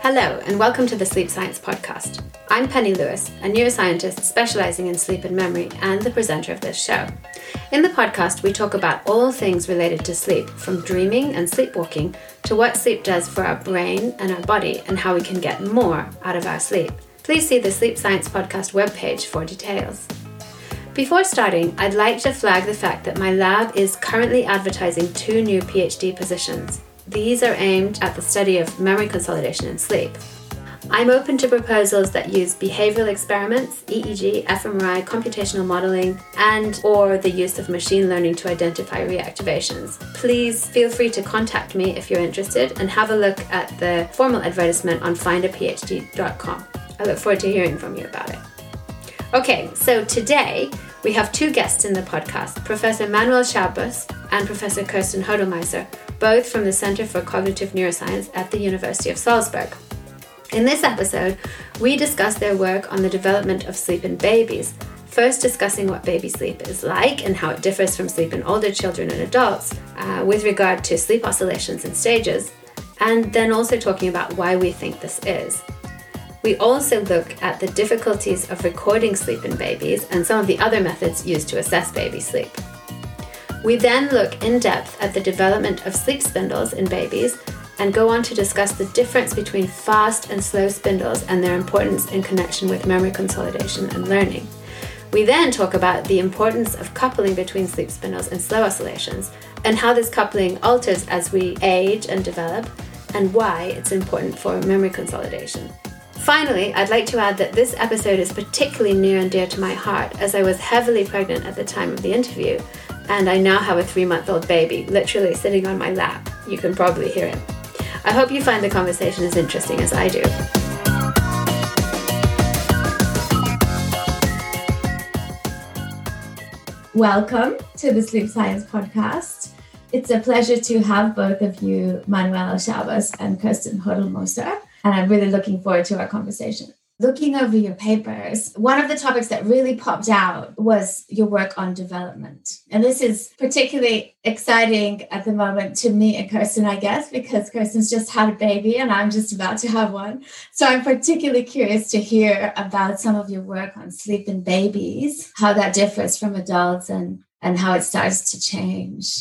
Hello, and welcome to the Sleep Science Podcast. I'm Penny Lewis, a neuroscientist specializing in sleep and memory and the presenter of this show. In the podcast, we talk about all things related to sleep, from dreaming and sleepwalking to what sleep does for our brain and our body and how we can get more out of our sleep. Please see the Sleep Science Podcast webpage for details. Before starting, I'd like to flag the fact that my lab is currently advertising 2 new PhD positions. These are aimed at the study of memory consolidation in sleep. I'm open to proposals that use behavioral experiments, EEG, fMRI, computational modeling, and or the use of machine learning to identify reactivations. Please feel free to contact me if you're interested and have a look at the formal advertisement on findaphd.com. I look forward to hearing from you about it. Okay, so today we have 2 guests in the podcast, Professor Manuel Chabas and Professor Kirsten Hodelmeiser, both from the Center for Cognitive Neuroscience at the University of Salzburg. In this episode, we discuss their work on the development of sleep in babies, first discussing what baby sleep is like and how it differs from sleep in older children and adults with regard to sleep oscillations and stages, and then also talking about why we think this is. We also look at the difficulties of recording sleep in babies and some of the other methods used to assess baby sleep. We then look in depth at the development of sleep spindles in babies and go on to discuss the difference between fast and slow spindles and their importance in connection with memory consolidation and learning. We then talk about the importance of coupling between sleep spindles and slow oscillations and how this coupling alters as we age and develop and why it's important for memory consolidation. Finally, I'd like to add that this episode is particularly near and dear to my heart as I was heavily pregnant at the time of the interview, and I now have a 3-month-old baby literally sitting on my lap. You can probably hear him. I hope you find the conversation as interesting as I do. Welcome to the Sleep Science Podcast. It's a pleasure to have both of you, Manuel Chabas and Kirsten Hodelmeiser, and I'm really looking forward to our conversation. Looking over your papers, one of the topics that really popped out was your work on development. And this is particularly exciting at the moment to me and Kirsten, I guess, because Kirsten's just had a baby and I'm just about to have one. So I'm particularly curious to hear about some of your work on sleep in babies, how that differs from adults and how it starts to change.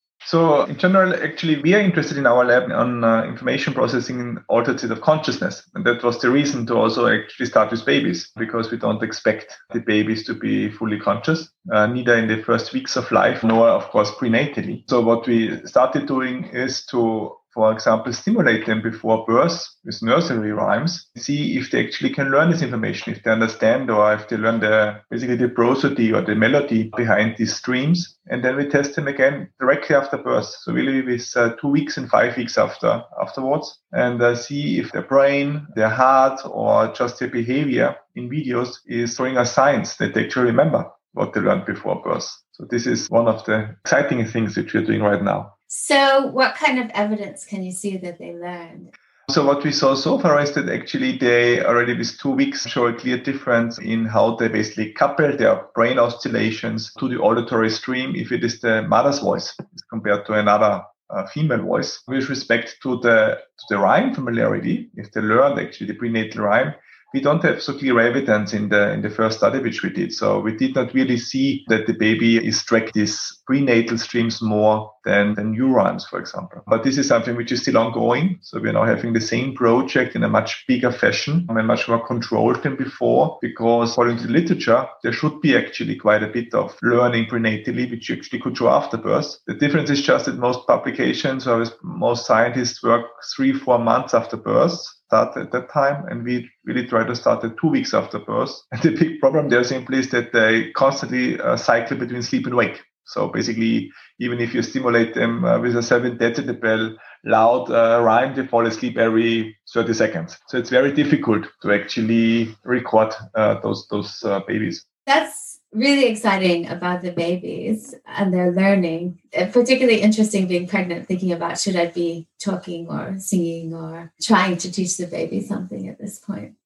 So in general, actually, we are interested in our lab on information processing in altered state of consciousness. And that was the reason to also actually start with babies, because we don't expect the babies to be fully conscious, neither in the first weeks of life, nor, of course, prenatally. So what we started doing is to, for example, stimulate them before birth with nursery rhymes, see if they actually can learn this information, if they understand or if they learn basically the prosody or the melody behind these streams. And then we test them again directly after birth. So really with 2 weeks and 5 weeks afterwards, and see if their brain, their heart, or just their behavior in videos is showing us signs that they actually remember what they learned before birth. So this is one of the exciting things that we're doing right now. So what kind of evidence can you see that they learned? So what we saw so far is that actually they already with 2 weeks show a clear difference in how they basically couple their brain oscillations to the auditory stream if it is the mother's voice compared to another female voice. With respect to the rhyme familiarity, if they learned actually the prenatal rhyme, we don't have so clear evidence in the first study which we did. So we did not really see that the baby is tracked these prenatal streams more than neurons, for example. But this is something which is still ongoing. So we're now having the same project in a much bigger fashion and much more controlled than before, because according to the literature, there should be actually quite a bit of learning prenatally, which you actually could show after birth. The difference is just that most publications or most scientists work 3-4 months after birth. Start at that time, and we really try to start at 2 weeks after birth. And the big problem there simply is that they constantly cycle between sleep and wake. So basically, even if you stimulate them with a 7 decibel loud rhyme, they fall asleep every 30 seconds. So it's very difficult to actually record those babies. That's really exciting about the babies and their learning. Particularly interesting being pregnant, thinking about should I be talking or singing or trying to teach the baby something at this point.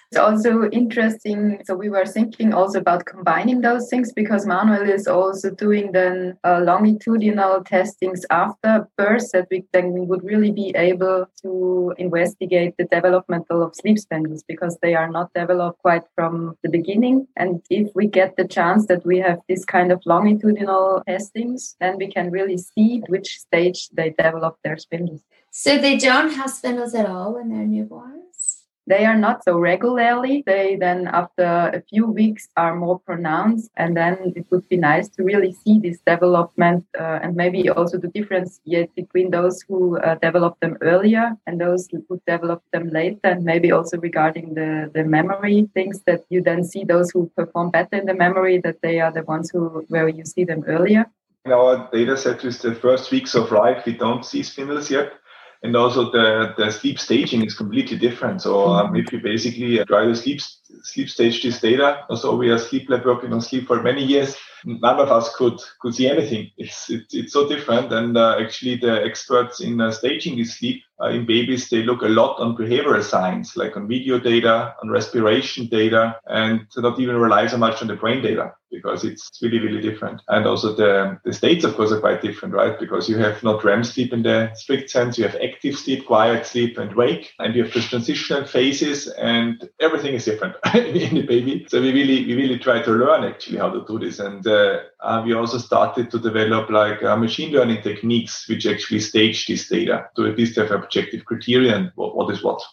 It's also interesting. So we were thinking also about combining those things because Manuel is also doing then longitudinal testings after birth that we would really be able to investigate the developmental of sleep spindles because they are not developed quite from the beginning. And if we get the chance that we have this kind of longitudinal testings, then we can really see which stage they develop their spindles. So they don't have spindles at all when they're newborns? They are not so regularly. They then, after a few weeks, are more pronounced. And then it would be nice to really see this development and maybe also the difference between those who develop them earlier and those who develop them later. And maybe also regarding the memory things that you then see those who perform better in the memory, that they are the ones where you see them earlier. In our data set with the first weeks of life, we don't see spindles yet. And also the sleep staging is completely different. So if you basically try to sleep stage this data, also we are sleep lab working on sleep for many years, none of us could see anything. It's so different. And actually the experts in staging this sleep in babies, they look a lot on behavioral signs, like on video data, on respiration data, and not even rely so much on the brain data because it's really, really different. And also the states, of course, are quite different, right? Because you have not REM sleep in the strict sense. You have active sleep, quiet sleep, and wake. And you have the transitional phases, and everything is different in the baby. So we really try to learn actually how to do this. And we also started to develop like machine learning techniques, which actually stage this data to at least have objective criterion what is what.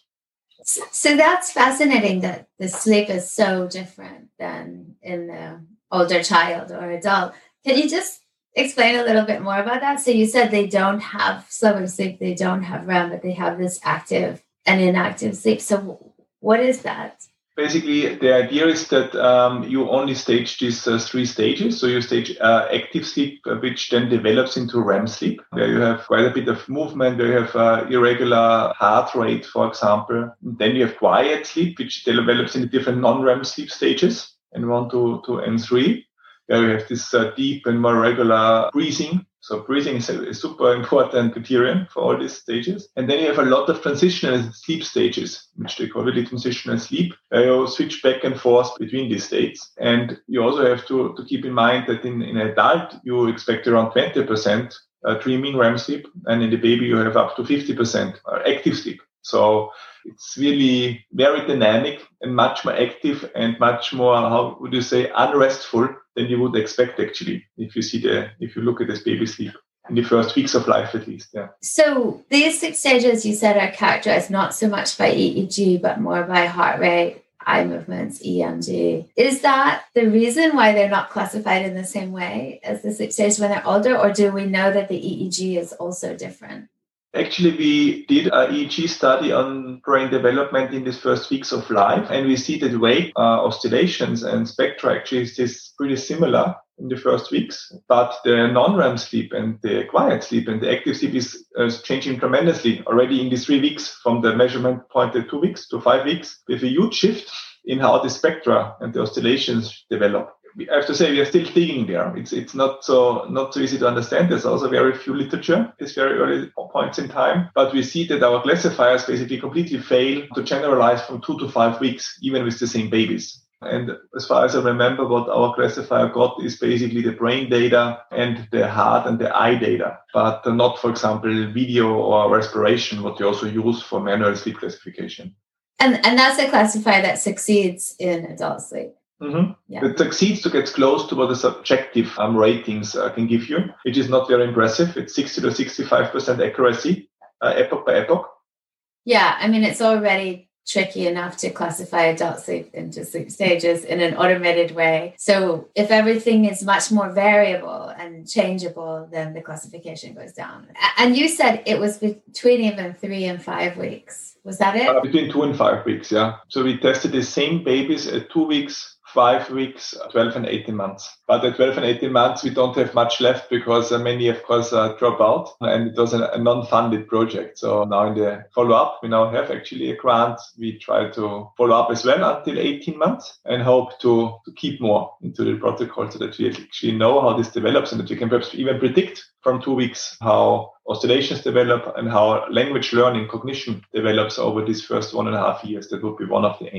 So that's fascinating that the sleep is so different than in the older child or adult. Can you just explain a little bit more about that? So you said they don't have slow sleep, they don't have REM, but they have this active and inactive sleep. So what is that? Basically, the idea is that you only stage these three stages. So you stage active sleep, which then develops into REM sleep, where you have quite a bit of movement, where you have irregular heart rate, for example. And then you have quiet sleep, which develops into different non-REM sleep stages, N1 to N3, where you have this deep and more regular breathing. So breathing is a super important criterion for all these stages. And then you have a lot of transitional sleep stages, which they call really transitional sleep, where you switch back and forth between these states. And you also have to keep in mind that in adult, you expect around 20% dreaming REM sleep. And in the baby, you have up to 50% active sleep. So it's really very dynamic and much more active and much more, how would you say, unrestful than you would expect actually if you look at this baby sleep in the first weeks of life at least. Yeah. So these 6 stages you said are characterized not so much by EEG but more by heart rate, eye movements, EMG. Is that the reason why they're not classified in the same way as the 6 stages when they're older, or do we know that the EEG is also different? Actually, we did an EEG study on brain development in these first weeks of life, and we see that wake oscillations and spectra actually is pretty similar in the first weeks, but the non-REM sleep and the quiet sleep and the active sleep is changing tremendously already in these 3 weeks from the measurement point at 2 weeks to 5 weeks, with a huge shift in how the spectra and the oscillations develop. I have to say we are still digging there. It's not so easy to understand. There's also very few literature at these very early points in time. But we see that our classifiers basically completely fail to generalize from 2 to 5 weeks, even with the same babies. And as far as I remember, what our classifier got is basically the brain data and the heart and the eye data, but not, for example, video or respiration, what you also use for manual sleep classification. And that's a classifier that succeeds in adult sleep. Mm-hmm. Yeah. It succeeds to get close to what the subjective ratings can give you, which is not very impressive. It's 60 to 65% accuracy, epoch by epoch. Yeah, I mean, it's already tricky enough to classify adult sleep into sleep stages in an automated way. So if everything is much more variable and changeable, then the classification goes down. And you said it was between even 3 and 5 weeks. Was that it? Between 2 and 5 weeks, yeah. So we tested the same babies at 2 weeks, 5 weeks, 12 and 18 months. But at 12 and 18 months, we don't have much left because many, of course, drop out. And it was a non-funded project. So now in the follow-up, we now have actually a grant. We try to follow up as well until 18 months and hope to keep more into the protocol so that we actually know how this develops and that we can perhaps even predict from 2 weeks how oscillations develop and how language learning, cognition develops over these first 1.5 years. That would be one of the aims.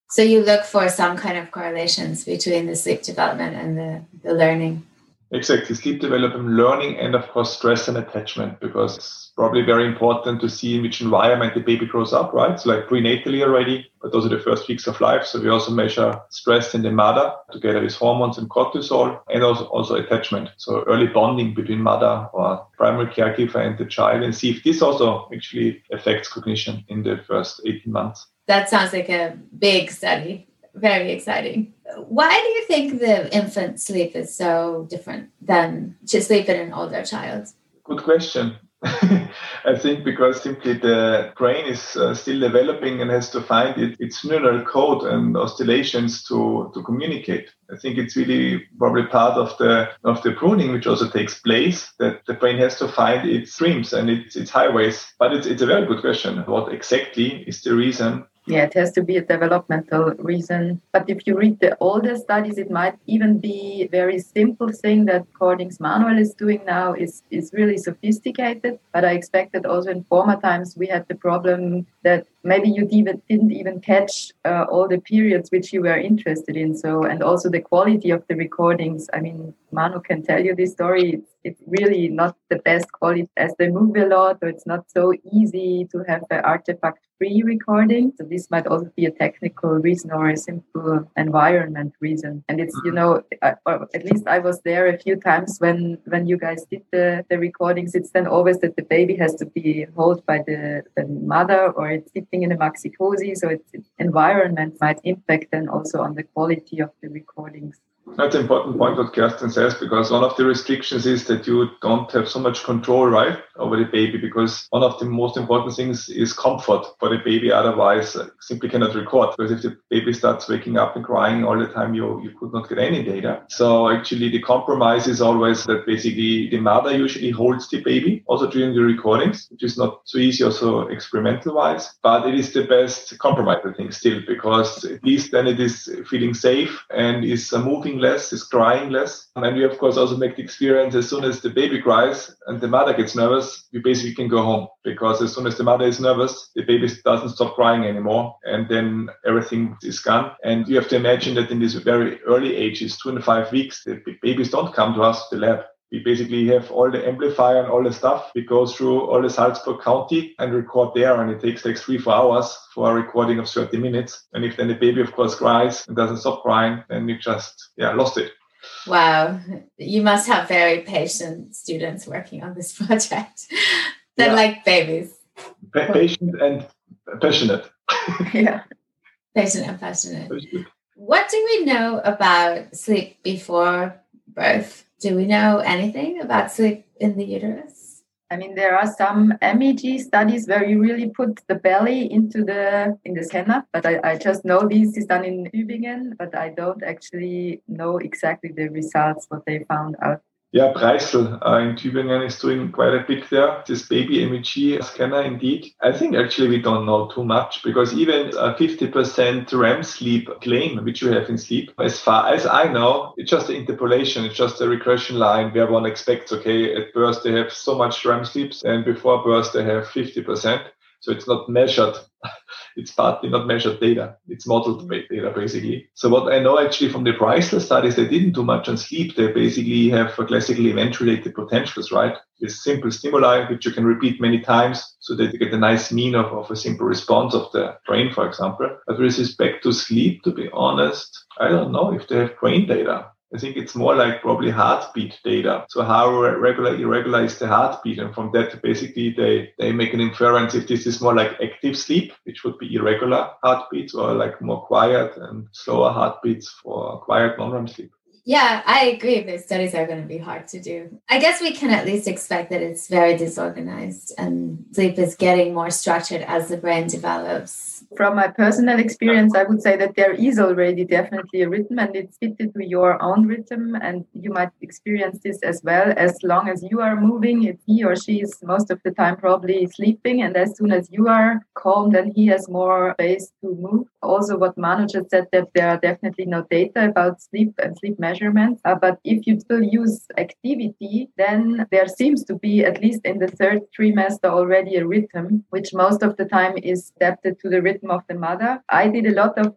So you look for some kind of correlations between the sleep development and the learning. Exactly. Sleep development, learning, and of course, stress and attachment, because it's probably very important to see in which environment the baby grows up, right? So like prenatally already, but those are the first weeks of life. So we also measure stress in the mother together with hormones and cortisol, and also attachment. So early bonding between mother or primary caregiver and the child, and see if this also actually affects cognition in the first 18 months. That sounds like a big study. Very exciting. Why do you think the infant sleep is so different than to sleep in an older child? Good question. I think because simply the brain is still developing and has to find its neural code and oscillations to communicate. I think it's really probably part of the pruning, which also takes place, that the brain has to find its streams and its highways. But it's a very good question. What exactly is the reason? Yeah, it has to be a developmental reason. But if you read the older studies, it might even be a very simple thing that Cordings Manuel is doing now is really sophisticated. But I expect that also in former times we had the problem that maybe you didn't even catch all the periods which you were interested in. So, and also the quality of the recordings. I mean, Manu can tell you this story. It's really not the best quality as they move a lot, or it's not so easy to have an artifact-free recording. So this might also be a technical reason or a simple environment reason. And it's, or at least I was there a few times when you guys did the recordings. It's then always that the baby has to be held by the mother, or it's sitting in a maxi cozy. So its environment might impact then also on the quality of the recordings. That's an important point what Kerstin says, because one of the restrictions is that you don't have so much control, right, over the baby, because one of the most important things is comfort for the baby. Otherwise, simply cannot record, because if the baby starts waking up and crying all the time, you could not get any data. So actually the compromise is always that basically the mother usually holds the baby also during the recordings, which is not so easy also experimental wise, but it is the best compromise, I think, still, because at least then it is feeling safe and is moving less, is crying less. And we, of course, also make the experience as soon as the baby cries and the mother gets nervous, we basically can go home, because as soon as the mother is nervous, the baby doesn't stop crying anymore, and then everything is gone. And you have to imagine that in these very early ages, 2 and 5 weeks, the babies don't come to us to the lab. We basically have all the amplifier and all the stuff. We go through all the Salzburg County and record there, and it takes like 3-4 hours for a recording of 30 minutes. And if then the baby, of course, cries and doesn't stop crying, then you just lost it. Wow. You must have very patient students working on this project. They're like babies. Patient and passionate. Yeah. Patient and passionate. What do we know about sleep before birth? Do we know anything about sleep in the uterus? I mean, there are some MEG studies where you really put the belly in the scanner, but I just know this is done in Tübingen, but I don't actually know exactly the results, what they found out. Yeah, Preissl in Tübingen is doing quite a bit there. This baby MEG scanner, indeed. I think actually we don't know too much, because even a 50% REM sleep claim, which you have in sleep, as far as I know, it's just an interpolation. It's just a regression line where one expects, okay, at birth they have so much REM sleeps, and before birth they have 50%. So it's not measured. It's partly not measured data. It's modeled data, basically. So what I know actually from the Preissl studies, they didn't do much on sleep. They basically have classical event-related potentials, right? With simple stimuli, which you can repeat many times so that you get a nice mean of a simple response of the brain, for example. But with respect to sleep, to be honest, I don't know if they have brain data. I think it's more like probably heartbeat data. So how irregular is the heartbeat? And from that, basically, they make an inference if this is more like active sleep, which would be irregular heartbeats, or like more quiet and slower heartbeats for quiet non-REM sleep. Yeah, I agree. The studies are going to be hard to do. I guess we can at least expect that it's very disorganized and sleep is getting more structured as the brain develops. From my personal experience, I would say that there is already definitely a rhythm, and it's fitted to your own rhythm, and you might experience this as well. As long as you are moving, he or she is most of the time probably sleeping, and as soon as you are calm, then he has more space to move. Also, what Manu just said, that there are definitely no data about sleep and sleep measures measurements. But if you still use activity, then there seems to be, at least in the third trimester, already a rhythm, which most of the time is adapted to the rhythm of the mother. I did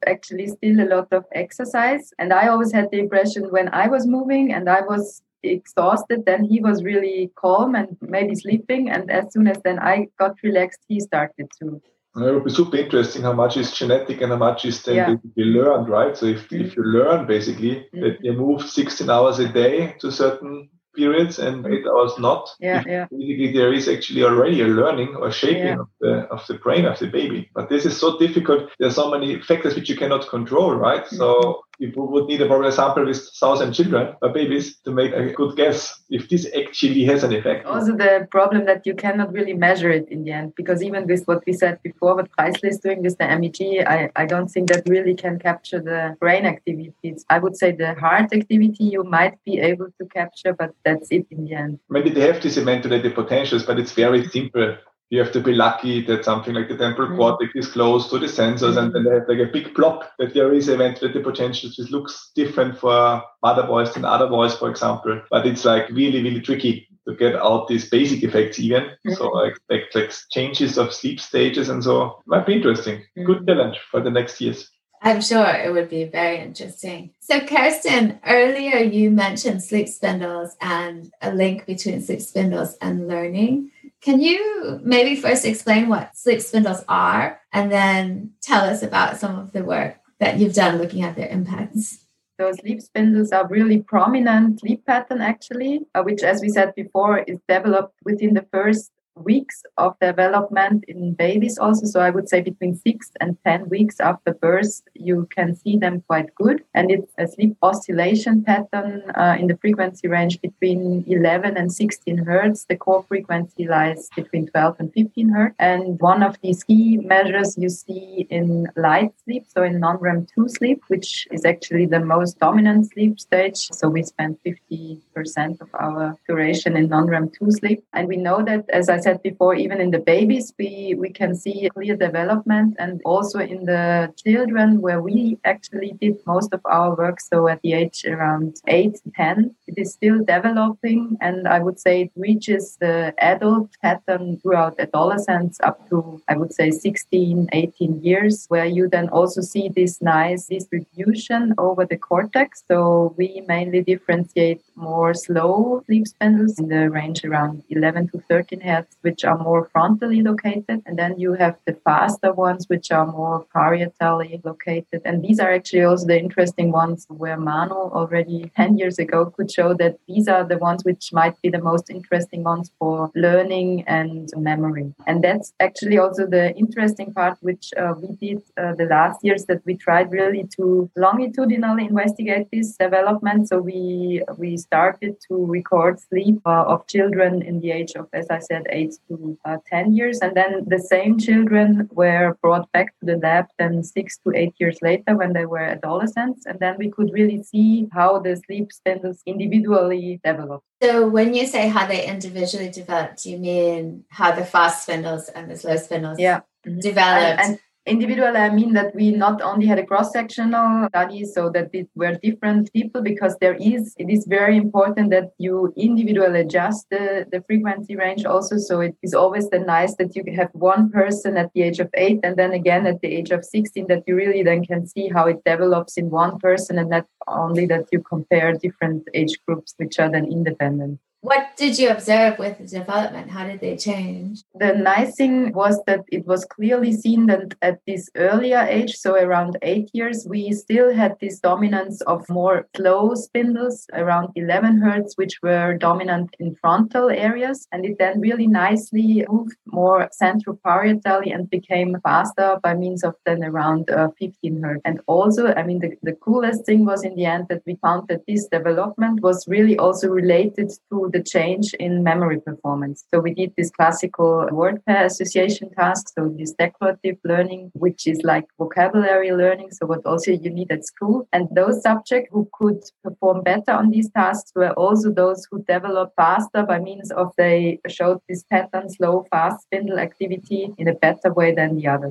still a lot of exercise. And I always had the impression when I was moving and I was exhausted, then he was really calm and maybe sleeping. And as soon as then I got relaxed, he started to. It would be super interesting how much is genetic and how much is then basically learned, right? So if you learn basically that you move 16 hours a day to certain periods and 8 hours not, basically there is actually already a learning or shaping of the brain of the baby. But this is so difficult. There are so many factors which you cannot control, right? So you would need a probably sample with 1,000 children or babies to make a good guess if this actually has an effect. Also the problem that you cannot really measure it in the end, because even with what we said before, what Preisler is doing with the MEG, I don't think that really can capture the brain activities. I would say the heart activity you might be able to capture, but that's it in the end. Maybe they have these ventilated potentials, but it's very simple. You have to be lucky that something like the temporal cortex is close to the sensors, and then they have like a big plop that there is a ventilated potential. This looks different for mother voice than other voice, for example. But it's like really, really tricky to get out these basic effects even. So I expect like changes of sleep stages and so. Might be interesting. Good challenge for the next years. I'm sure it would be very interesting. So Kerstin, earlier you mentioned sleep spindles and a link between sleep spindles and learning. Can you maybe first explain what sleep spindles are and then tell us about some of the work that you've done looking at their impacts? So sleep spindles are really prominent sleep pattern actually, which as we said before is developed within the first weeks of development in babies also. So I would say between 6 and 10 weeks after birth, you can see them quite good. And it's a sleep oscillation pattern in the frequency range between 11 and 16 hertz. The core frequency lies between 12 and 15 hertz. And one of these key measures you see in light sleep, so in non-REM 2 sleep, which is actually the most dominant sleep stage. So we spend 50% of our duration in non-REM 2 sleep. And we know that, as I said before, even in the babies, we can see clear development, and also in the children where we actually did most of our work. So at the age around 8, 10, it is still developing. And I would say it reaches the adult pattern throughout adolescence up to, I would say, 16, 18 years, where you then also see this nice distribution over the cortex. So we mainly differentiate more slow sleep spindles in the range around 11 to 13 hertz, which are more frontally located. And then you have the faster ones, which are more parietally located. And these are actually also the interesting ones where Manu already 10 years ago could show that these are the ones which might be the most interesting ones for learning and memory. And that's actually also the interesting part, which we did the last years, that we tried really to longitudinally investigate this development. So we started to record sleep of children in the age of, as I said, 8 to 10 years. And then the same children were brought back to the lab then 6 to 8 years later when they were adolescents. And then we could really see how the sleep spindles individually developed. So when you say how they individually developed, do you mean how the fast spindles and the slow spindles developed? And individually, I mean that we not only had a cross-sectional study, so that it were different people, because it is very important that you individually adjust the frequency range also. So it is always then nice that you have one person at the age of 8 and then again at the age of 16, that you really then can see how it develops in one person, and not only that you compare different age groups which are then independent. What did you observe with the development? How did they change? The nice thing was that it was clearly seen that at this earlier age, so around 8 years, we still had this dominance of more slow spindles around 11 hertz, which were dominant in frontal areas. And it then really nicely moved more centroparietally and became faster by means of then around 15 hertz. And also, I mean, the coolest thing was in the end that we found that this development was really also related to the change in memory performance. So we did this classical word pair association task, so this declarative learning, which is like vocabulary learning, so what also you need at school. And those subjects who could perform better on these tasks were also those who developed faster by means of they showed this pattern, slow, fast spindle activity in a better way than the others.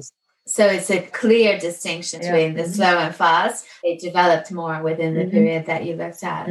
So it's a clear distinction between the slow and fast. They developed more within the period that you looked at.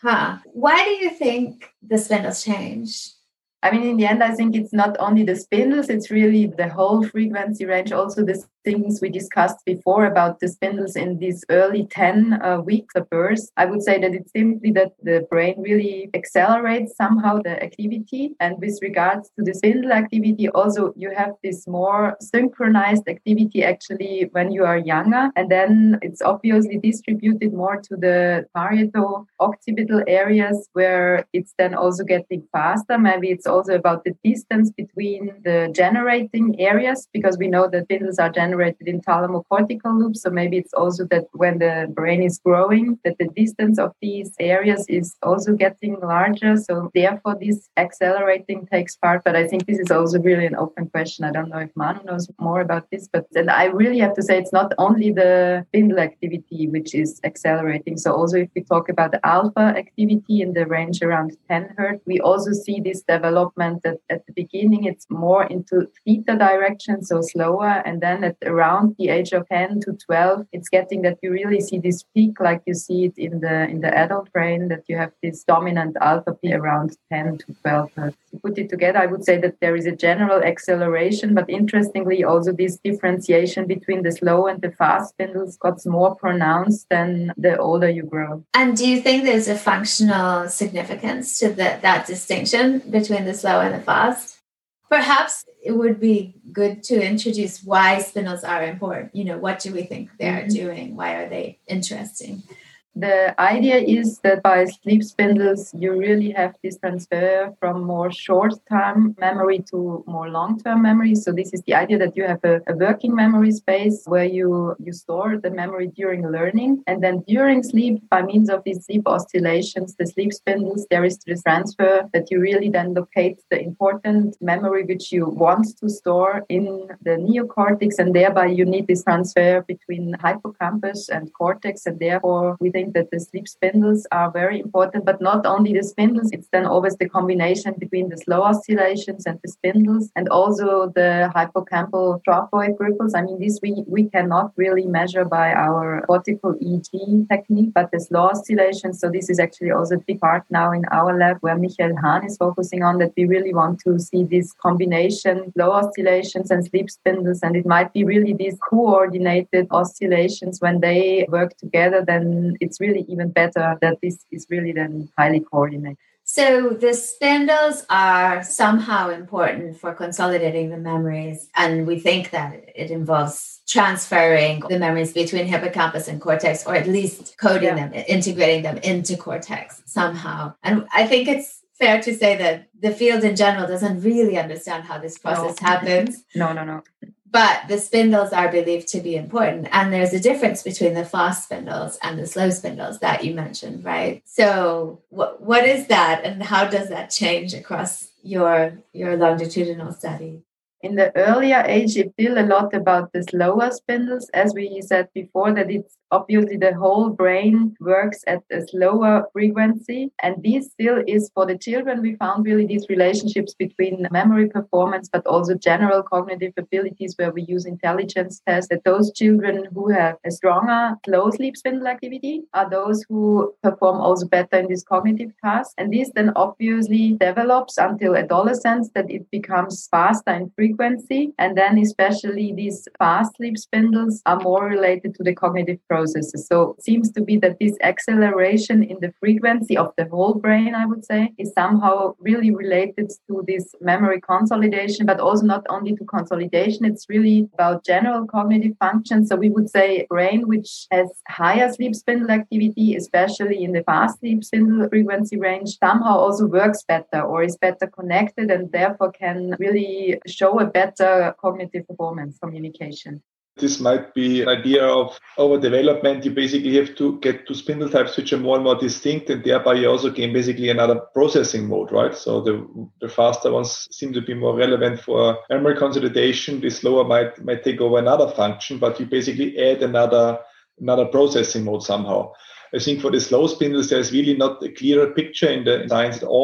Why do you think the spindles change? I mean, in the end, I think it's not only the spindles, it's really the whole frequency range. Also, the things we discussed before about the spindles in these early 10 weeks of birth. I would say that it's simply that the brain really accelerates somehow the activity. And with regards to the spindle activity, also you have this more synchronized activity actually when you are younger. And then it's obviously distributed more to the parieto-occipital areas where it's then also getting faster. Maybe it's also about the distance between the generating areas, because we know that spindles are generated in thalamocortical loops. So maybe it's also that when the brain is growing, that the distance of these areas is also getting larger. So therefore, this accelerating takes part. But I think this is also really an open question. I don't know if Manu knows more about this. But then I really have to say it's not only the spindle activity which is accelerating. So also if we talk about the alpha activity in the range around 10 Hz, we also see this development that at the beginning it's more into theta direction, so slower. And then at around the age of 10 to 12, it's getting that you really see this peak like you see it in the adult brain, that you have this dominant alpha peak around 10 to 12 Hz. To put it together, I would say that there is a general acceleration, but interestingly also this differentiation between the slow and the fast spindles got more pronounced than the older you grow. And do you think there's a functional significance to that distinction between the slow and the fast? Perhaps it would be good to introduce why spindles are important. What do we think they're doing? Why are they interesting? The idea is that by sleep spindles, you really have this transfer from more short-term memory to more long-term memory. So this is the idea that you have a working memory space where you store the memory during learning. And then during sleep, by means of these sleep oscillations, the sleep spindles, there is this transfer that you really then locate the important memory which you want to store in the neocortex. And thereby you need this transfer between hippocampus and cortex. And therefore, we think that the sleep spindles are very important, but not only the spindles, it's then always the combination between the slow oscillations and the spindles, and also the hippocampal trophoid ripples. I mean, this we cannot really measure by our cortical EEG technique, but the slow oscillations, so this is actually also a big part now in our lab where Michael Hahn is focusing on, that we really want to see this combination, slow oscillations and sleep spindles, and it might be really these coordinated oscillations. When they work together, then it's really even better that this is really then highly coordinated. So the spindles are somehow important for consolidating the memories, and we think that it involves transferring the memories between hippocampus and cortex, or at least coding them, integrating them into cortex somehow. And I think it's fair to say that the field in general doesn't really understand how this process happens. No. But the spindles are believed to be important. And there's a difference between the fast spindles and the slow spindles that you mentioned, right? So what is that, and how does that change across your longitudinal study? In the earlier age, it's still a lot about the slower spindles. As we said before, that it's obviously the whole brain works at a slower frequency. And this still is for the children. We found really these relationships between memory performance, but also general cognitive abilities, where we use intelligence tests, that those children who have a stronger slow sleep spindle activity are those who perform also better in these cognitive tasks. And this then obviously develops until adolescence, that it becomes faster in frequency. And then especially these fast sleep spindles are more related to the cognitive processes. So it seems to be that this acceleration in the frequency of the whole brain, I would say, is somehow really related to this memory consolidation, but also not only to consolidation. It's really about general cognitive function. So we would say brain which has higher sleep spindle activity, especially in the fast sleep spindle frequency range, somehow also works better or is better connected, and therefore can really show a better cognitive performance communication. This might be an idea of overdevelopment. You basically have to get to spindle types which are more and more distinct, and thereby you also gain basically another processing mode, right? So the faster ones seem to be more relevant for memory consolidation. The slower might take over another function, but you basically add another processing mode somehow. I think for the slow spindles, there's really not a clearer picture in the science at all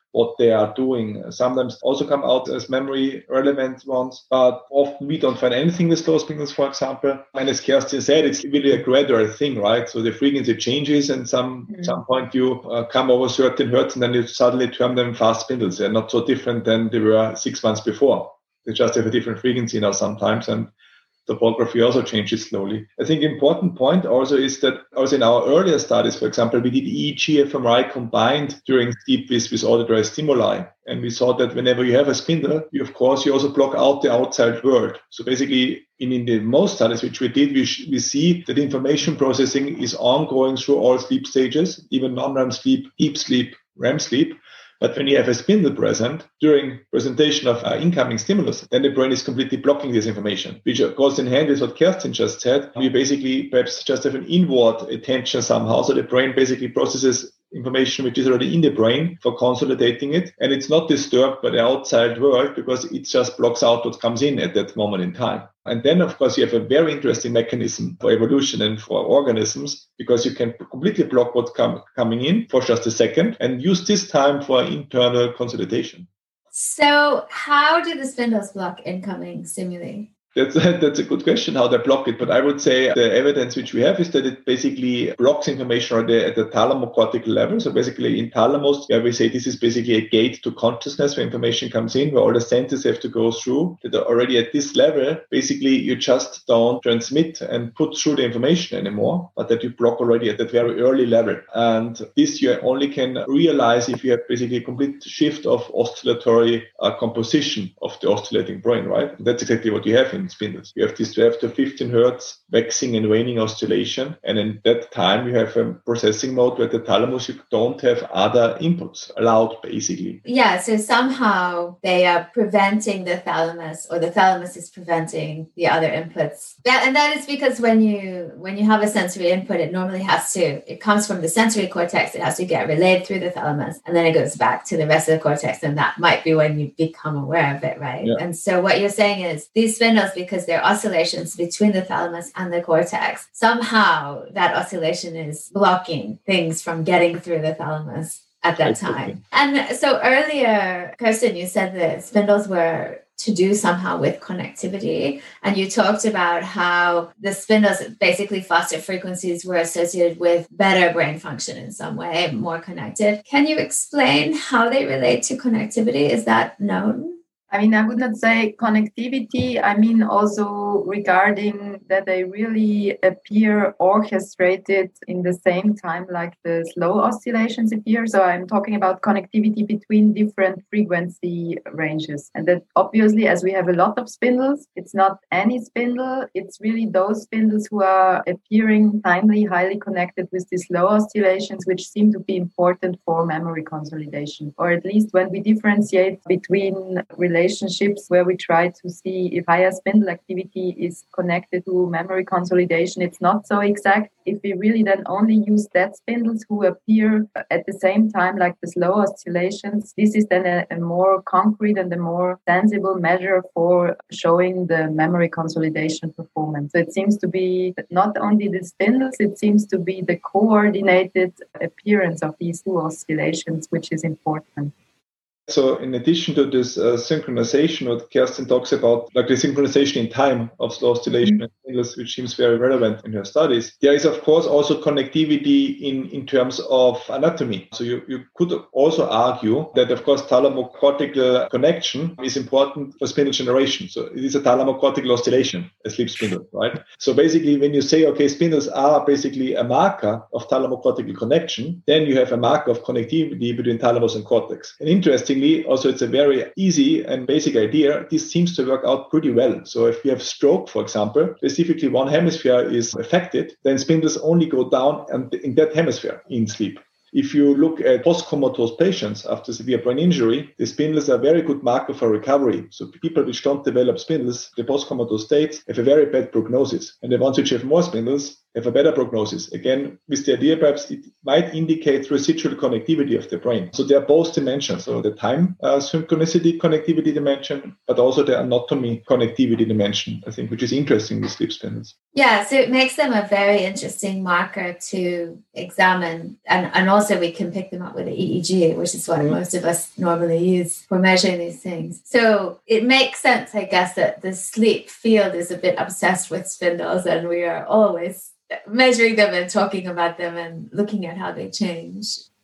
what they are doing. Sometimes also come out as memory relevant ones, but often we don't find anything with slow spindles, for example. And as Kerstin said, it's really a gradual thing, right? So the frequency changes, and some point you come over certain hertz, and then you suddenly term them fast spindles. They're not so different than they were 6 months before. They just have a different frequency now sometimes, and topography also changes slowly. I think important point also is that also in our earlier studies, for example, we did EEG fMRI combined during sleep with auditory stimuli. And we saw that whenever you have a spindle, you also block out the outside world. So basically, in the most studies which we did, we see that information processing is ongoing through all sleep stages, even non-REM sleep, deep sleep, REM sleep. But when you have a spindle present during presentation of incoming stimulus, then the brain is completely blocking this information, which goes in hand with what Kerstin just said. We basically perhaps just have an inward attention somehow. So the brain basically processes information which is already in the brain for consolidating it. And it's not disturbed by the outside world because it just blocks out what comes in at that moment in time. And then, of course, you have a very interesting mechanism for evolution and for organisms, because you can completely block what's coming in for just a second and use this time for internal consolidation. So how do the spindles block incoming stimuli? That's a good question, how they block it. But I would say the evidence which we have is that it basically blocks information at the thalamocortical level. So basically in thalamus, where we say this is basically a gate to consciousness where information comes in, where all the senses have to go through, that already at this level, basically you just don't transmit and put through the information anymore, but that you block already at that very early level. And this you only can realize if you have basically a complete shift of oscillatory composition of the oscillating brain, right? And that's exactly what you have in spindles. You have this 12 to 15 hertz waxing and waning oscillation. And in that time, you have a processing mode where the thalamus, you don't have other inputs allowed, basically. Yeah, so somehow they are preventing the thalamus, or the thalamus is preventing the other inputs. And that is because when you have a sensory input, it normally it comes from the sensory cortex, it has to get relayed through the thalamus, and then it goes back to the rest of the cortex, and that might be when you become aware of it, right? Yeah. And so what you're saying is these spindles, because they're oscillations between the thalamus and the cortex, somehow that oscillation is blocking things from getting through the thalamus at that time. And so earlier, Kerstin, you said that spindles were to do somehow with connectivity. And you talked about how the spindles, basically faster frequencies, were associated with better brain function in some way, more connected. Can you explain how they relate to connectivity? Is that known? I mean, I would not say connectivity. I mean, also regarding that they really appear orchestrated in the same time like the slow oscillations appear. So I'm talking about connectivity between different frequency ranges. And that obviously, as we have a lot of spindles, it's not any spindle. It's really those spindles who are appearing timely, highly connected with these slow oscillations, which seem to be important for memory consolidation. Or at least when we differentiate between relationships where we try to see if higher spindle activity is connected to memory consolidation, it's not so exact. If we really then only use dead spindles who appear at the same time like the slow oscillations, this is then a more concrete and a more sensible measure for showing the memory consolidation performance. So it seems to be not only the spindles, it seems to be the coordinated appearance of these two oscillations, which is important. So in addition to this synchronization, what Kerstin talks about, like the synchronization in time of slow oscillation and spindles, which seems very relevant in her studies, there is, of course, also connectivity in terms of anatomy. So you could also argue that, of course, thalamocortical connection is important for spindle generation. So it is a thalamocortical oscillation, a sleep spindle, right? So basically, when you say, okay, spindles are basically a marker of thalamocortical connection, then you have a marker of connectivity between thalamus and cortex. And interestingly, also, it's a very easy and basic idea. This seems to work out pretty well. So if you have stroke, for example, specifically one hemisphere is affected, then spindles only go down and in that hemisphere in sleep. If you look at post-comatose patients after severe brain injury, the spindles are a very good marker for recovery. So people which don't develop spindles, the post-comatose states, have a very bad prognosis. And the ones which have more spindles have a better prognosis. Again, with the idea perhaps it might indicate residual connectivity of the brain. So there are both dimensions, so the time synchronicity connectivity dimension, but also the anatomy connectivity dimension, I think, which is interesting with sleep spindles. Yeah, so it makes them a very interesting marker to examine. And also we can pick them up with the EEG, which is what most of us normally use for measuring these things. So it makes sense, I guess, that the sleep field is a bit obsessed with spindles, and we are always measuring them and talking about them and looking at how they change.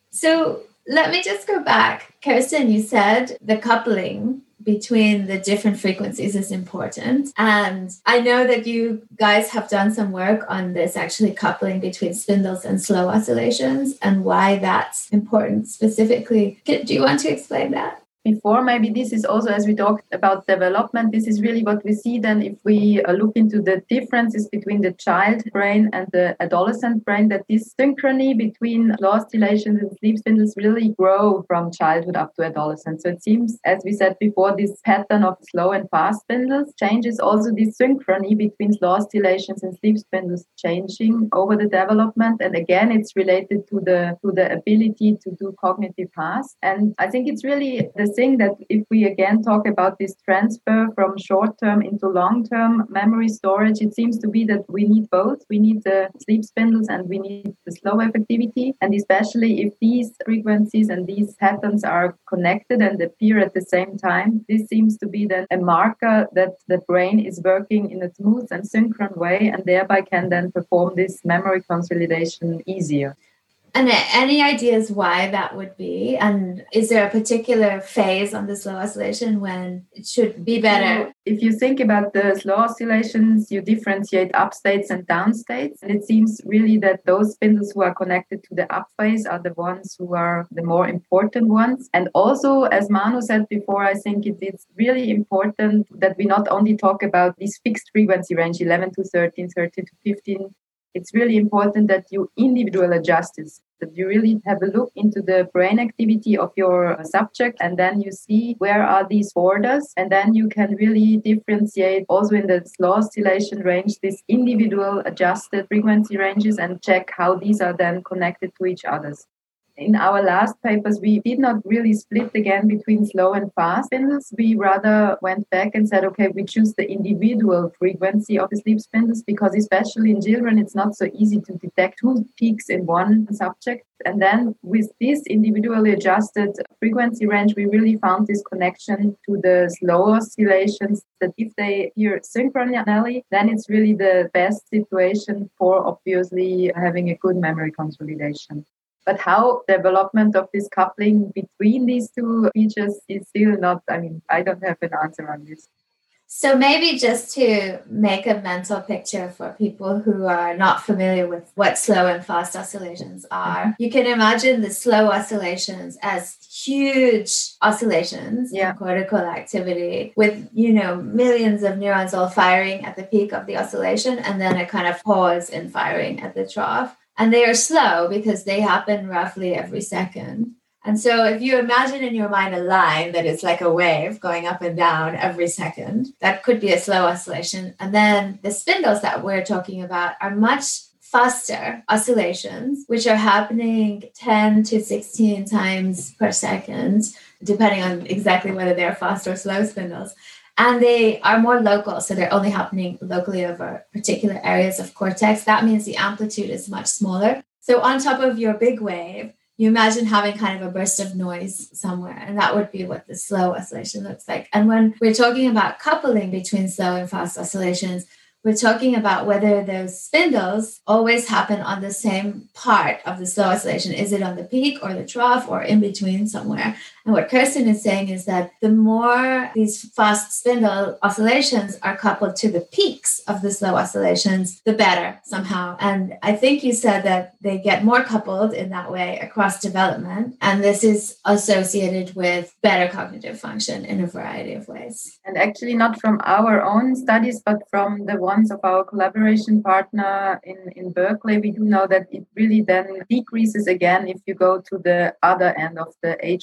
So let me just go back. Kirsten, you said the coupling between the different frequencies is important. And I know that you guys have done some work on this, actually coupling between spindles and slow oscillations and why that's important specifically. Do you want to explain that? Before, maybe this is also, as we talked about development, this is really what we see then if we look into the differences between the child brain and the adolescent brain, that this synchrony between slow oscillations and sleep spindles really grow from childhood up to adolescence. So it seems, as we said before, this pattern of slow and fast spindles changes also this synchrony between slow oscillations and sleep spindles changing over the development. And again, it's related to the ability to do cognitive tasks. And I think it's really the thing that if we again talk about this transfer from short-term into long-term memory storage, it seems to be that we need both. We need the sleep spindles and we need the slow wave activity. And especially if these frequencies and these patterns are connected and appear at the same time, this seems to be then a marker that the brain is working in a smooth and synchronous way and thereby can then perform this memory consolidation easier. And any ideas why that would be? And is there a particular phase on the slow oscillation when it should be better? If you think about the slow oscillations, you differentiate up states and down states. And it seems really that those spindles who are connected to the up phase are the ones who are the more important ones. And also, as Manu said before, I think it's really important that we not only talk about this fixed frequency range, 11 to 13, 13 to 15. It's really important that you individually adjust this, that you really have a look into the brain activity of your subject, and then you see where are these borders, and then you can really differentiate also in the slow oscillation range, these individual adjusted frequency ranges, and check how these are then connected to each other. In our last papers, we did not really split again between slow and fast spindles. We rather went back and said, okay, we choose the individual frequency of the sleep spindles because especially in children, it's not so easy to detect two peaks in one subject. And then with this individually adjusted frequency range, we really found this connection to the slow oscillations that if they appear synchronously, then it's really the best situation for obviously having a good memory consolidation. But how development of this coupling between these two features is still not, I don't have an answer on this. So maybe just to make a mental picture for people who are not familiar with what slow and fast oscillations are, you can imagine the slow oscillations as huge oscillations in cortical activity with, millions of neurons all firing at the peak of the oscillation and then a kind of pause in firing at the trough. And they are slow because they happen roughly every second. And so if you imagine in your mind a line that is like a wave going up and down every second, that could be a slow oscillation. And then the spindles that we're talking about are much faster oscillations, which are happening 10 to 16 times per second, depending on exactly whether they're fast or slow spindles. And they are more local, so they're only happening locally over particular areas of cortex. That means the amplitude is much smaller. So on top of your big wave, you imagine having kind of a burst of noise somewhere, and that would be what the slow oscillation looks like. And when we're talking about coupling between slow and fast oscillations, we're talking about whether those spindles always happen on the same part of the slow oscillation. Is it on the peak or the trough or in between somewhere? And what Kirsten is saying is that the more these fast spindle oscillations are coupled to the peaks of the slow oscillations, the better somehow. And I think you said that they get more coupled in that way across development. And this is associated with better cognitive function in a variety of ways. And actually not from our own studies, but from the ones of our collaboration partner in Berkeley, we do know that it really then decreases again if you go to the other end of the age range. So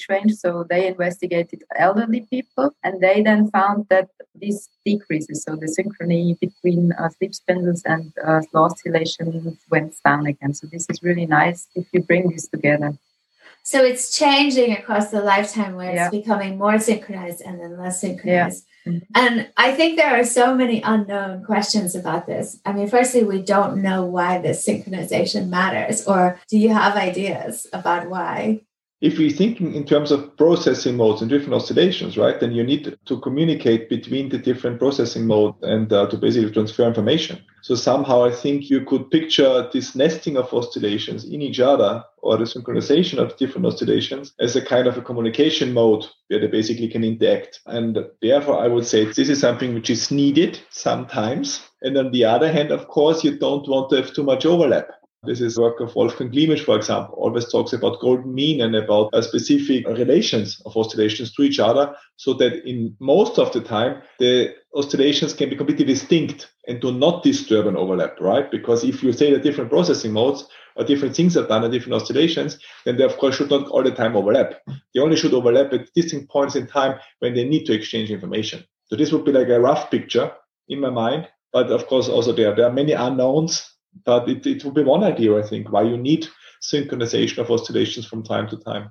So they investigated elderly people, and they then found that this decreases. So the synchrony between sleep spindles and slow oscillation went down again. So this is really nice if you bring this together. So it's changing across the lifetime where it's becoming more synchronized and then less synchronized. Yeah. Mm-hmm. And I think there are so many unknown questions about this. I mean, firstly, we don't know why this synchronization matters, or do you have ideas about why? If we think in terms of processing modes and different oscillations, right, then you need to communicate between the different processing modes and to basically transfer information. So somehow I think you could picture this nesting of oscillations in each other, or the synchronization of different oscillations, as a kind of a communication mode where they basically can interact. And therefore, I would say this is something which is needed sometimes. And on the other hand, of course, you don't want to have too much overlap. This is work of Wolfgang Glimisch, for example, always talks about golden mean and about specific relations of oscillations to each other, so that in most of the time, the oscillations can be completely distinct and do not disturb an overlap, right? Because if you say the different processing modes or different things are done at different oscillations, then they, of course, should not all the time overlap. They only should overlap at distinct points in time when they need to exchange information. So this would be like a rough picture in my mind. But of course, also there are many unknowns. But it would be one idea, I think, why you need synchronization of oscillations from time to time.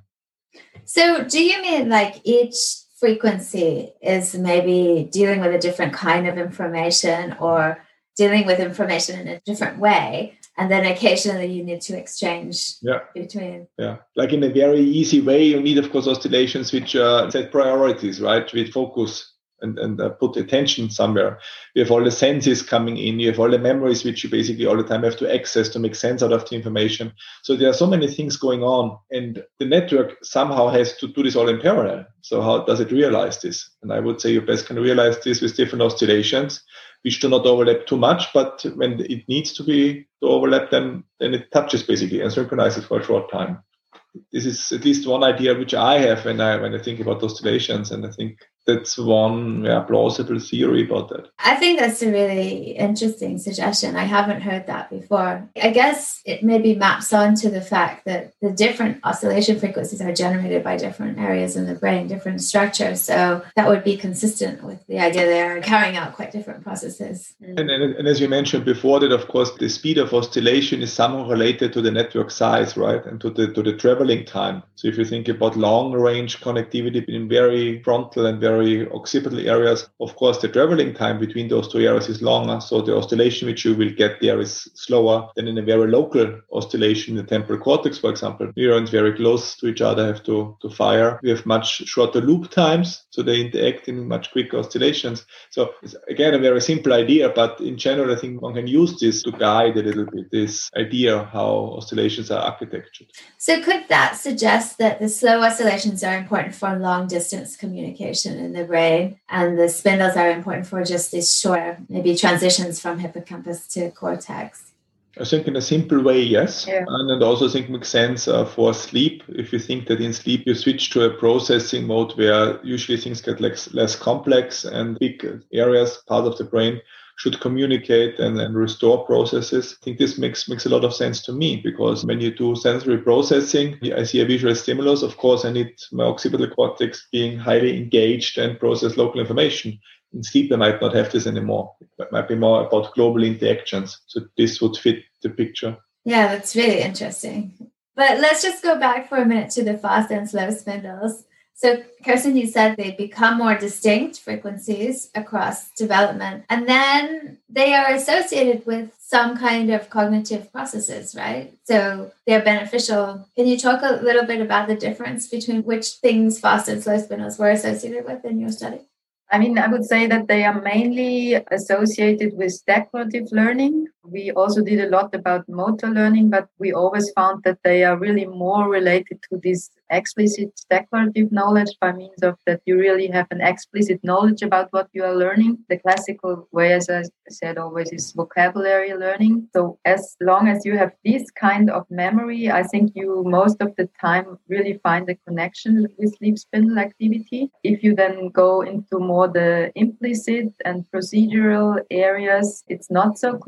So do you mean like each frequency is maybe dealing with a different kind of information or dealing with information in a different way, and then occasionally you need to exchange between? Yeah, like in a very easy way, you need, of course, oscillations which set priorities, right, with focus. And put attention somewhere. You have all the senses coming in. You have all the memories which you basically all the time have to access to make sense out of the information. So there are so many things going on, and the network somehow has to do this all in parallel. So how does it realize this? And I would say you best can realize this with different oscillations, which do not overlap too much, but when it needs to overlap, then it touches basically and synchronizes for a short time. This is at least one idea which I have when I think about oscillations, and I think that's one plausible theory about that. I think that's a really interesting suggestion. I haven't heard that before. I guess it maybe maps onto the fact that the different oscillation frequencies are generated by different areas in the brain, different structures. So that would be consistent with the idea they are carrying out quite different processes. And as you mentioned before, that of course the speed of oscillation is somehow related to the network size, right, and to the traveling time. So if you think about long range connectivity in very frontal and very occipital areas, of course the traveling time between those two areas is longer, so the oscillation which you will get there is slower than in a very local oscillation in the temporal cortex, for example. Neurons very close to each other have to fire. We have much shorter loop times, so they interact in much quicker oscillations. So it's again a very simple idea, but in general I think one can use this to guide a little bit this idea how oscillations are architectured. So could that suggest that the slow oscillations are important for long distance communication in the brain, and the spindles are important for just these short, maybe transitions from hippocampus to cortex? I think in a simple way, yes. Yeah. And also I think makes sense for sleep. If you think that in sleep you switch to a processing mode where usually things get less complex and big areas, part of the brain, should communicate and restore processes. I think this makes a lot of sense to me, because when you do sensory processing, I see a visual stimulus. Of course, I need my occipital cortex being highly engaged and process local information. In sleep, I might not have this anymore. It might be more about global interactions. So this would fit the picture. Yeah, that's really interesting. But let's just go back for a minute to the fast and slow spindles. So, Kirsten, you said they become more distinct frequencies across development, and then they are associated with some kind of cognitive processes, right? So they're beneficial. Can you talk a little bit about the difference between which things fast and slow spindles were associated with in your study? I mean, I would say that they are mainly associated with declarative learning. We also did a lot about motor learning, but we always found that they are really more related to this explicit declarative knowledge, by means of that you really have an explicit knowledge about what you are learning. The classical way, as I said always, is vocabulary learning. So as long as you have this kind of memory, I think you most of the time really find a connection with sleep spindle activity. If you then go into more the implicit and procedural areas, it's not so clear anymore.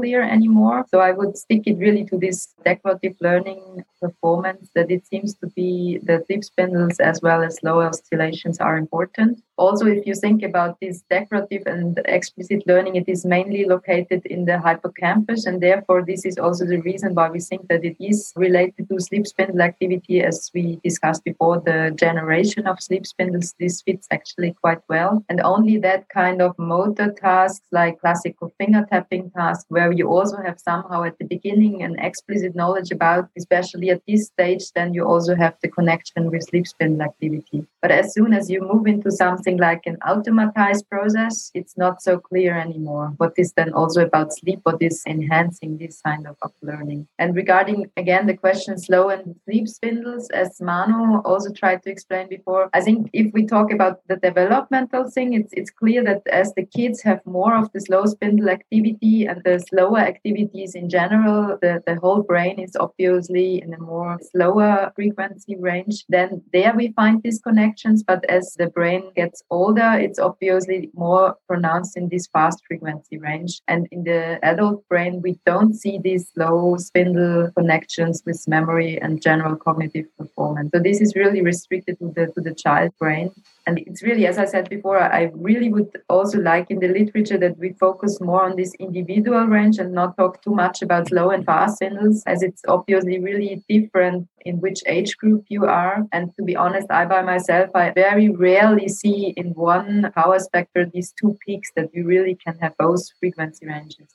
anymore. So I would stick it really to this decorative learning performance, that it seems to be that sleep spindles as well as slow oscillations are important. Also, if you think about this decorative and explicit learning, it is mainly located in the hippocampus, and therefore this is also the reason why we think that it is related to sleep spindle activity. As we discussed before, the generation of sleep spindles, this fits actually quite well. And only that kind of motor tasks like classical finger tapping tasks, where you also have somehow at the beginning an explicit knowledge about, especially at this stage, then you also have the connection with sleep spindle activity. But as soon as you move into something like an automatized process, it's not so clear anymore. What is then also about sleep, what is enhancing this kind of learning. And regarding, again, the question slow and sleep spindles, as Manu also tried to explain before, I think if we talk about the developmental thing, it's clear that as the kids have more of the slow spindle activity and the slower activities in general, the whole brain is obviously in a more slower frequency range, then there we find these connections. But as the brain gets older, it's obviously more pronounced in this fast frequency range. And in the adult brain, we don't see these slow spindle connections with memory and general cognitive performance. So this is really restricted to the child brain. And it's really, as I said before, I really would also like in the literature that we focus more on this individual range and not talk too much about slow and fast spindles, as it's obviously really different in which age group you are. And to be honest, I by myself, I very rarely see in one power spectrum these two peaks that you really can have both frequency ranges.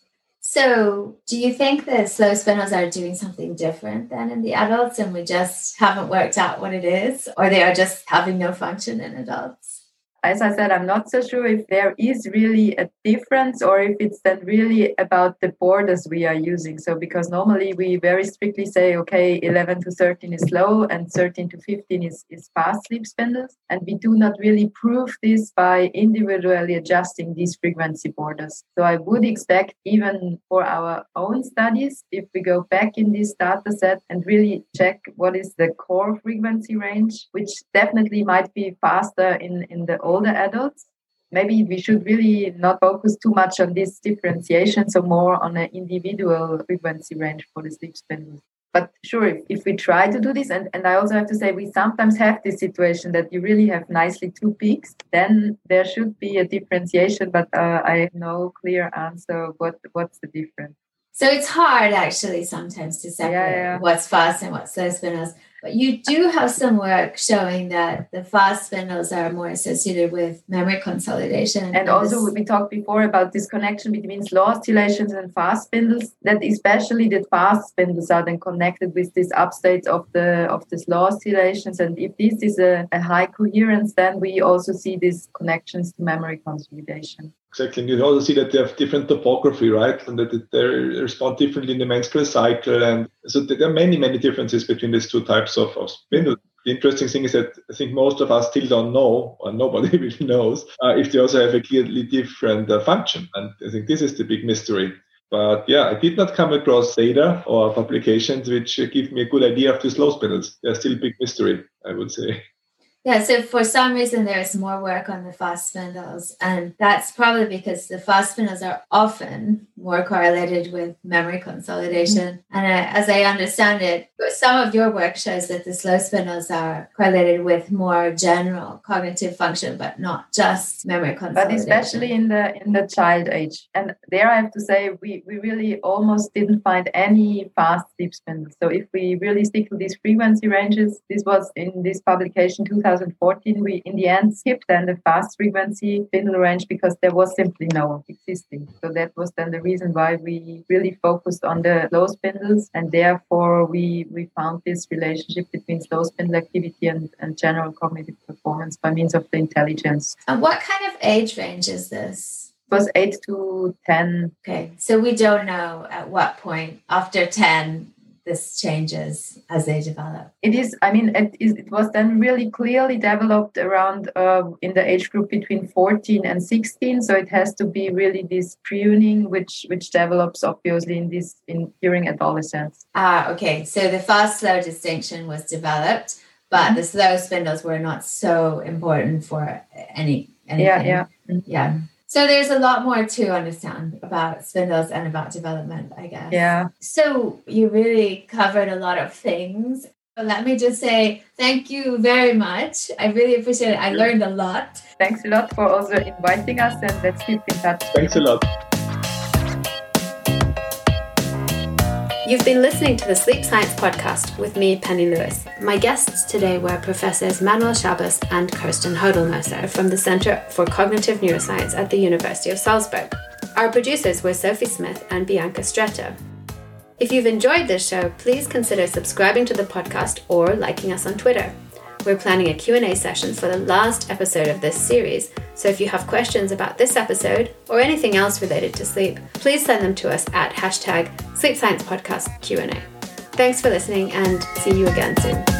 So do you think that slow spindles are doing something different than in the adults and we just haven't worked out what it is, or they are just having no function in adults? As I said, I'm not so sure if there is really a difference or if it's then really about the borders we are using. So because normally we very strictly say, okay, 11 to 13 is slow and 13 to 15 is fast sleep spindles. And we do not really prove this by individually adjusting these frequency borders. So I would expect even for our own studies, if we go back in this data set and really check what is the core frequency range, which definitely might be faster in the older adults, maybe we should really not focus too much on this differentiation, so more on an individual frequency range for the sleep spindles. But sure, if we try to do this, and I also have to say, we sometimes have this situation that you really have nicely two peaks, then there should be a differentiation, but I have no clear answer what's the difference. So it's hard actually sometimes to separate what's fast and what's slow spindles. But you do have some work showing that the fast spindles are more associated with memory consolidation. And also we talked before about this connection between slow oscillations and fast spindles, that especially the fast spindles are then connected with these upstates of the slow oscillations. And if this is a high coherence, then we also see these connections to memory consolidation. Exactly. And you also see that they have different topography, right? And that they respond differently in the menstrual cycle. And so there are many, many differences between these two types of spindle. The interesting thing is that I think most of us still don't know, or nobody really knows, if they also have a clearly different function. And I think this is the big mystery. But yeah, I did not come across data or publications which give me a good idea of the slow spindles. They're still a big mystery, I would say. Yeah, so for some reason there's more work on the fast spindles, and that's probably because the fast spindles are often more correlated with memory consolidation. And as I understand it, some of your work shows that the slow spindles are correlated with more general cognitive function, but not just memory consolidation. But especially in the child age. And there I have to say we really almost didn't find any fast sleep spindles. So if we really stick to these frequency ranges, this was in this publication 2014, we in the end skipped then the fast frequency spindle range because there was simply no existing. So that was then the reason why we really focused on the slow spindles, and therefore we found this relationship between slow spindle activity and general cognitive performance by means of the intelligence. And what kind of age range is this? It was 8 to 10. Okay, so we don't know at what point after 10 this changes as they develop. It was then really clearly developed around in the age group between 14 and 16. So it has to be really this pruning which develops obviously during adolescence. Okay. So the fast-slow distinction was developed, but the slow spindles were not so important for anything. Yeah. Yeah. So there's a lot more to understand about spindles and about development, I guess. Yeah. So you really covered a lot of things. Let me just say thank you very much. I really appreciate it. I learned a lot. Thanks a lot for also inviting us, and let's keep in touch. Thanks a lot. You've been listening to the Sleep Science Podcast with me, Penny Lewis. My guests today were Professors Manuel Schabas and Kirsten Hodelmesser from the Center for Cognitive Neuroscience at the University of Salzburg. Our producers were Sophie Smith and Bianca Stretta. If you've enjoyed this show, please consider subscribing to the podcast or liking us on Twitter. We're planning a Q&A session for the last episode of this series, so if you have questions about this episode or anything else related to sleep, please send them to us at #SleepSciencePodcastQ&A. Thanks for listening and see you again soon.